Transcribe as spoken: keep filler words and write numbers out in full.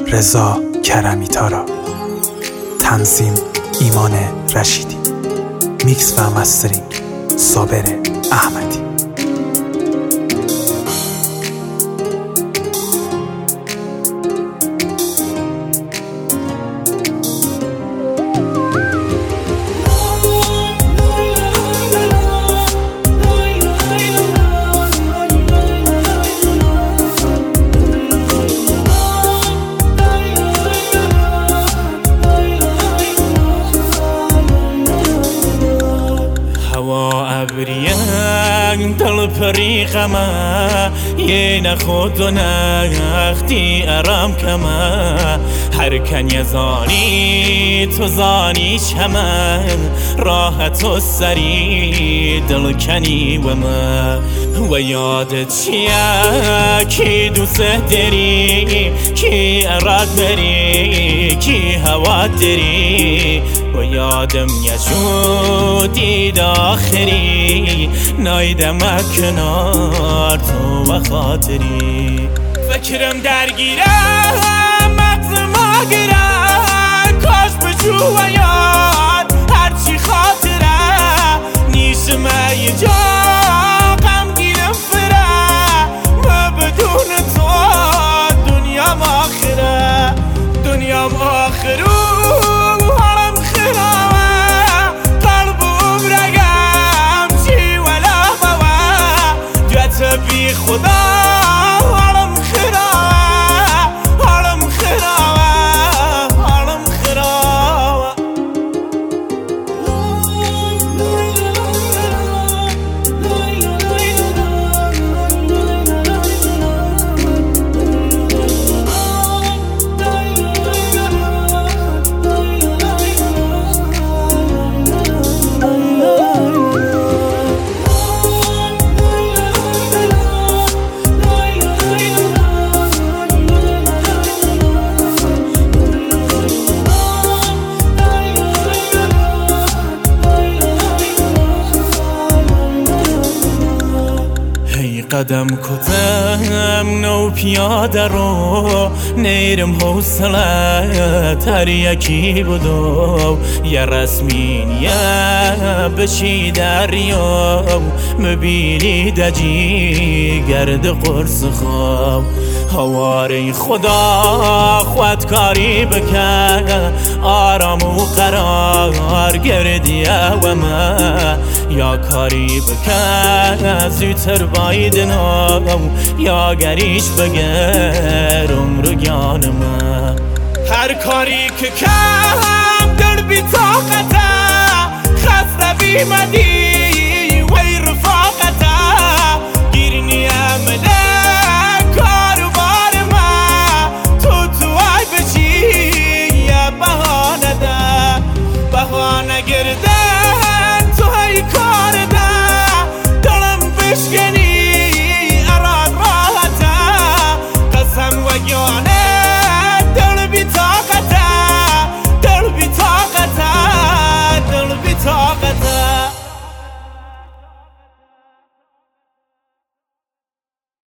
رضا کرمی تارا، تنظیم ایمان رشیدی، میکس و مسترینگ صابر احمدی. ابریان دل پریقما یه نخود و نختی ارام کما هر کن یزانی تو زانی شما راحت و سری دل کنی و ما و یادت چیه کی دوست داری کی اراد بری کی هوا داری و یادم یشو دید آخری نایدم کنار تو و خاطری فکرم درگیرم مغز ما گیرم کاش بجو و یاد هرچی خاطره نیشم ای جا غم گیرم فره ما بدون تو دنیام آخره دنیام آخرو بی خدا حالم خرابه حالم خرابه حالم خرابه قدم کتم نو پیاده رو نیرم حوصله تر یکی بدو یه رسمین یه بشی دریا مبینی دجی گرد قرص خواب هواره خدا خودکاری بکن آرام و قرار گردیه و ما یا کاری بکن زودتر باید نام یا گریش بگر عمر گیان ما هر کاری که کم در بی طاقته خسته بیمدی وی رفاقته گیرنی عمله کار بار ما تو تو آی بشی یه بهانه ده بهانه گردن تو های کار ده دلم بشکنی